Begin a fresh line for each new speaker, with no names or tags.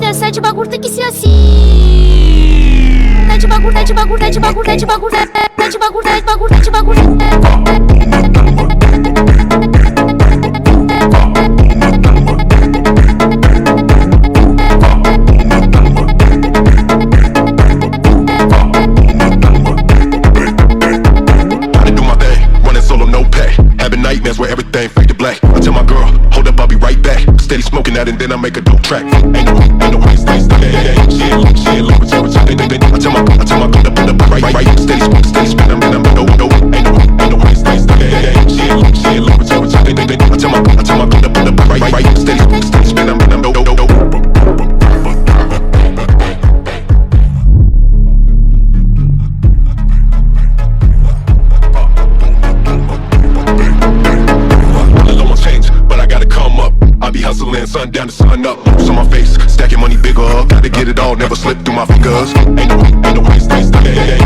filha, sai de bagulho, tem que ser assim. Tá de bagulho, tá de bagulho, tá de bagulho, tá de bagulho, tá de bagulho, tá de bagulho, tá de bagulho.
Nightmares where everything fade to black. I tell my girl, hold up, I'll be right back. Steady smoking that and then I make a dope track. Ain't no way, stay stuck. She ain't live with you. I tell my girl to put up right. Steady spin, I'm no. Ain't no way, stay stuck. She ain't live with you. I tell my girl to put up right. Steady spin, I'm no. Hustling sundown to sun up, moves on my face, stacking money bigger. Gotta get it all, never slip through my fingers. Ain't no way, stay stuck.